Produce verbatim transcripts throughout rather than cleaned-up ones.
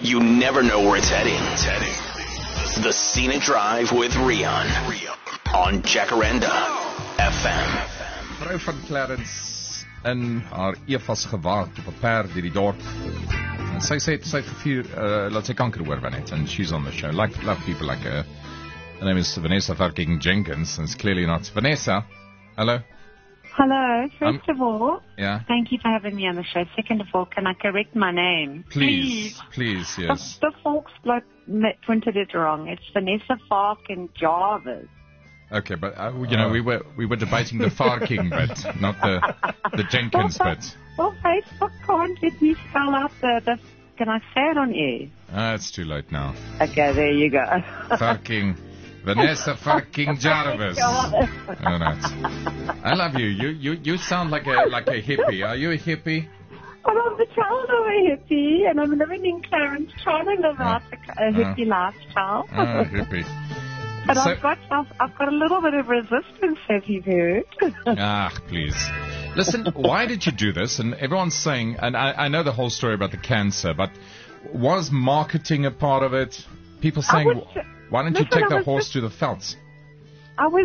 You never know where it's heading. It's heading. The Scenic Drive with Rian on Jacaranda F M. Vrou van Clarence in haar evas gewaard op 'n perd deur die dorp. En sy sê sy het gevier uh, laat sy kanker oor net, and she's on the show. Like love people like her. Her name is Vanessa Farking Jenkins, and it's clearly not Vanessa. Hello. Hello. First Um, of all, yeah. thank you for having me on the show. Second of all, can I correct my name? Please, please, yes. The, the folks bloke printed it wrong. It's Vanessa Fark and Jarvis. Okay, but uh, you know, we were we were debating the Farking bit, not the the Jenkins well, bit. Well, Facebook can't let me spell out the, the... Can I say it on air? Ah, it's too late now. Okay, there you go. Farking. Vanessa Farking Jarvis. All right. I love you. You you you sound like a like a hippie. Are you a hippie? Well, I'm the child of a hippie, and I'm living in Clarence, trying to live out a, a hippie uh, lifestyle. Ah, hippie. But So- I've got I've, I've got a little bit of resistance, have you heard? Ah, please. Listen, why did you do this? And everyone's saying, and I, I know the whole story about the cancer, but was marketing a part of it? People saying, was ju- why don't you listen, take I the was horse just- to the felts? I was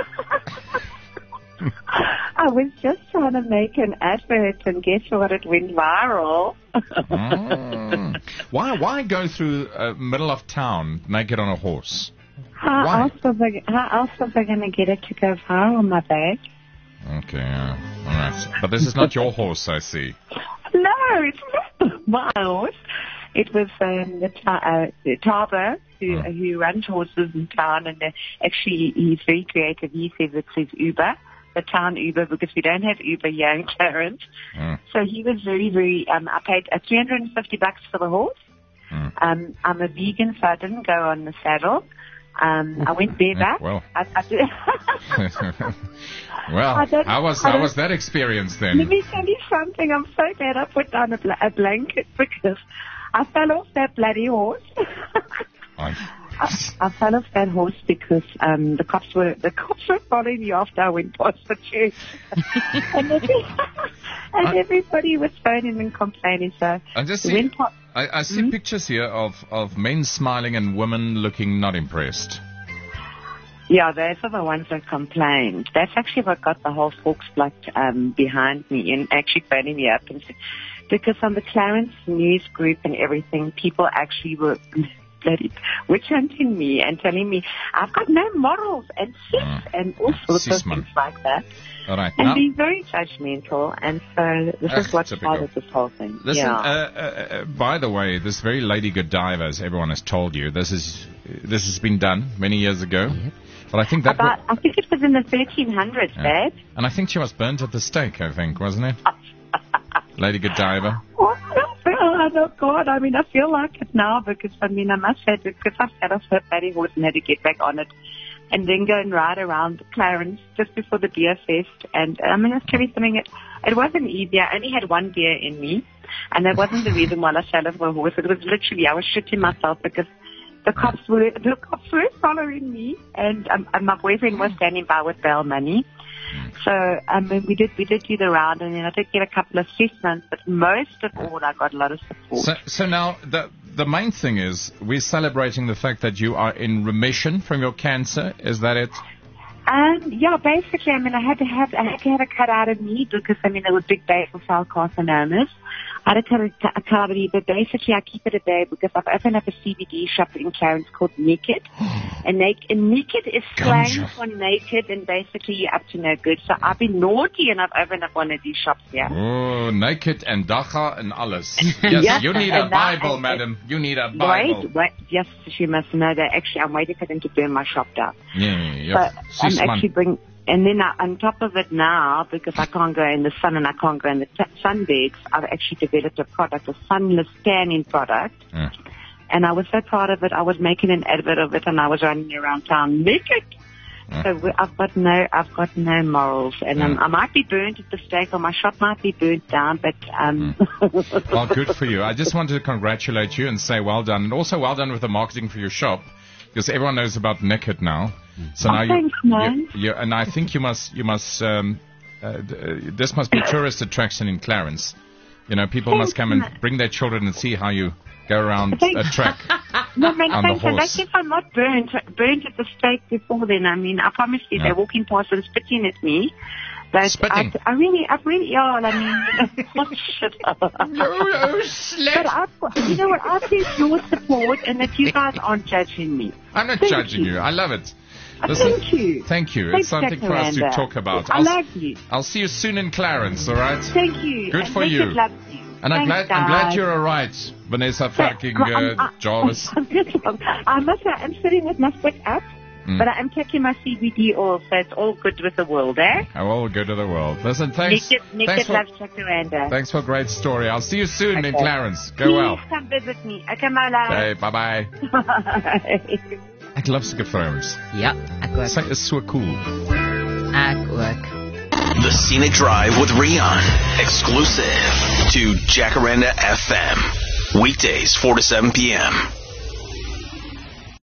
I was just trying to make an advert, and guess what? It went viral. Mm. Why why go through uh, middle of town naked on a horse? How Why? else was I, how else was I going to get it to go viral, my bag? Okay, uh, all right. But this is not your horse, I see. No, it's not my horse. It was um, the ta- uh, the Tabo, who, Oh. who runs horses in town, and uh, actually he's very creative. He says it's his Uber, the town Uber, because we don't have Uber here in Clarence. Mm. So he was very, very, um, I paid uh, three hundred fifty bucks for the horse. Mm. Um, I'm a vegan, so I didn't go on the saddle. Um, I went bareback. Well. I, I did. Well, I don't- how was I how don't- was that experience Let then? me tell you something. I'm so glad I put down a, bl- a blanket because I fell off that bloody horse. I- I, I fell off that horse because um, the cops were the cops were following me after I went past the church, and, every, and I- everybody was phoning and complaining. So I just we see, went past. I, I see Hmm? pictures here of, of men smiling and women looking not impressed. Yeah, those are the ones that complained. That's actually what got the whole Volksblad um, behind me and actually phoning me up and said, because on the Clarence News group and everything, people actually were bloody witch hunting me and telling me I've got no morals and cis Mm. and all sorts of Cis-man. things like that. All right. And Now, being very judgmental, and so this Ugh, is what typical. started this whole thing. listen, yeah. uh, uh, uh, by the way, this very Lady Godiva, as everyone has told you, this is this has been done many years ago. But I think that... About, I think it was in the thirteen hundreds, Yeah. Dad. And I think she was burnt at the stake, I think, wasn't it? Lady Godiva. Oh, oh, God, I mean, I feel like it now because, I mean, I must say, because I've had off her bloody horse and had to get back on it and then go and ride around Clarence just before the beer fest. And, I mean, I'll tell you something, it, it wasn't easy. I only had one beer in me, and that wasn't the reason why I fell off my horse. It was literally, I was shitting myself because the cops were, the cops were following me, and, um, and my boyfriend was standing by with bail money. So, I mean, we did, we did do the round, and then I did get a couple of assessments, but most of all, I got a lot of support. So, so now, the, the main thing is, we're celebrating the fact that you are in remission from your cancer. Is that it? Um, yeah, basically, I mean, I had to have, I had to have a cut out of me because, I mean, there was big basal cell carcinomas. I had to cut a, a cavity, but basically I keep it a day because I've opened up a C B D shop in Clarence called Naked. and, naked, and Naked is slang Ganja. for naked, and basically you're up to no good. So I've been naughty and I've opened up one of these shops here. Oh, naked and dacha and alles. Yes, Yes, you need a and that- Bible, and- madam. You need a Bible. Wait, wait, yes, you must know that actually I'm waiting for them to burn my shop down. Yeah, yeah, yeah. But I'm Sis, man. actually bring, and then I, on top of it now, because I can't go in the sun and I can't go in the t- sunbeds, I've actually developed a product, a sunless tanning product. Yeah. And I was so proud of it. I was making an advert of it, and I was running around town naked. Yeah. So we- I've got no, I've got no morals, and um, Yeah. I might be burnt at the stake, or my shop might be burnt down. But um, Well, good for you. I just wanted to congratulate you and say well done. And also well done with the marketing for your shop, because everyone knows about Naked now. So Oh, now you, thanks, man. you, you, and I think you must, you must, um, uh, d- uh, this must be a tourist attraction in Clarence. You know, people Thanks, must come and man. bring their children and see how you, go around Thanks. a track. No, man, On the thanks. And horse. that's if I'm not burnt, burnt at the stake before then. I mean, I promise you, Yeah. they're walking past and spitting at me. But Spitting? I, I really, I really, yeah, I mean, oh, shit. Oh, slut. But I've, you know what, I appreciate your support and that you guys aren't judging me. I'm not Thank judging you. you. I love it. Uh, Listen, Thank you. Thank you. Thanks, It's something for us to Jacaranda. talk about. I I'll, love you. I'll see you soon in Clarence, all right? Thank you. Good And for Richard you. loves you. And I'm Thanks, glad I'm glad guys. you're all right, Vanessa fucking Well, I'm- uh, I- Jarvis. I must say, I'm sitting with my foot up, Mm. but I am taking my C B D oil, so it's all good with the world, eh? I will go to the world. Listen, thanks. Naked, Thanks naked for, love Jacaranda. thanks for a great story. I'll see you soon in Okay. Clarence. Go Please well. come visit me. Okay, my love. Hey, bye-bye. Ek love sulke vrouens. Ja, ek ook. Sy is so cool. Ek ook. The Scenic Drive with Rion. Exclusive to Jacaranda F M. Weekdays, four to seven p.m.